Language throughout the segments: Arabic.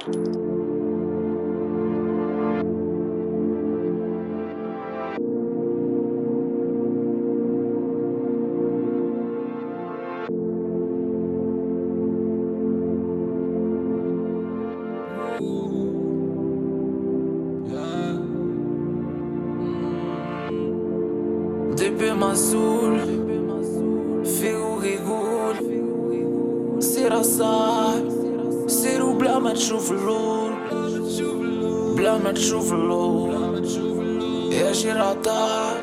دبي مسؤول فيه يقول سير صاحب سيروا بلا ما تشوف اللون، بلا ما تشوف اللون. يا شراطة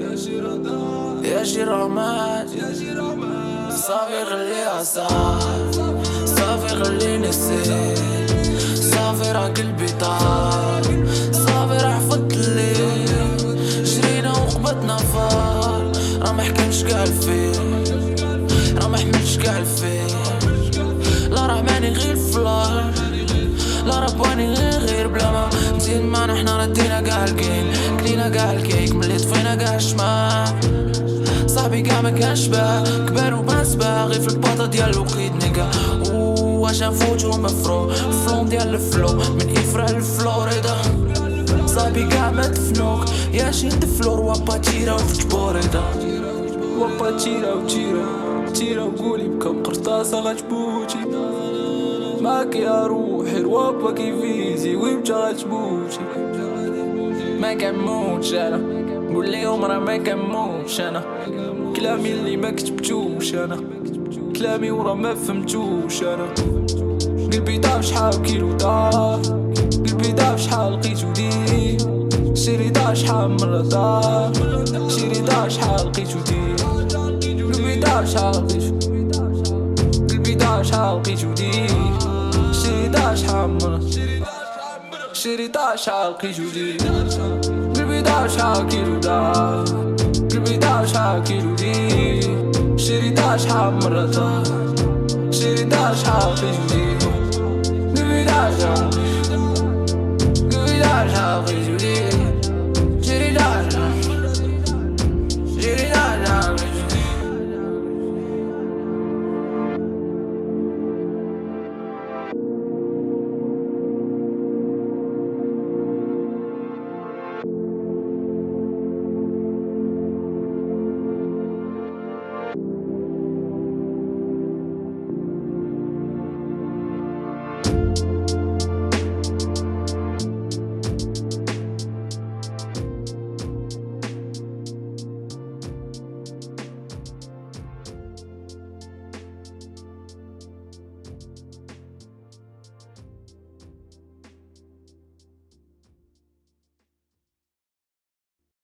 يا شرامات صافي خليها صافي، صافي خليني نسيت، صافي راه قلبي طار، صافي راه حفظت الليل، جرينا وقبضنا فار. راه محكمش قاع الفيل، راه محملش قاع الفيل، لا راه ماني غير فلار، لا راه بواني غير بلا ما نزيد معنا. حنا ردينا قاع الكيك، كلينا قاع الكيك ملي طفينا قاع الشمال. صاحبي قاع مكانش باه كبار وباس باغي في الباطا ديال الوقيت نيكا. واش نفوتو مفرو فلون ديال الفلو من إفرا لفلوريدا. صاحبي قاع ما دفنوك يا شد فلور وابا تيرا وفجبوريدا، وابا تيرا وتيرا تيرا وقولي بكم قرطاسة غتبوتي معاك يا روحي. الوابا كيفيزي ويمشى غتبوتي. ما كنموتش انا قول ليهم راه ما كنموتش انا، كلامي اللي ما كتبتوش انا، كلامي ورا ما فهمتوش انا. قلبي ضاع شحال كيلو ضاع، قلبي ضاع شحال لقيتو دير، شيري ضاع شحال مرة ضاع، شيري ضاع شحال لقيتو دير. قلبي ضاع شحال لقيتو، قلبي ضاع شحال لقيتو دير، شيري ضاع شحال مرة، شيري ضاع شحال لقيتو دير. قلبي ضاع شحال كيلو ضاع، قلبي ضاع شحال كيلو دير، شيري ضاع شحال مرة ضاع، شيري ضاع شحال لقيتو دير. قلبي ضاع شحال، قلبي ضاع شحال لقيتو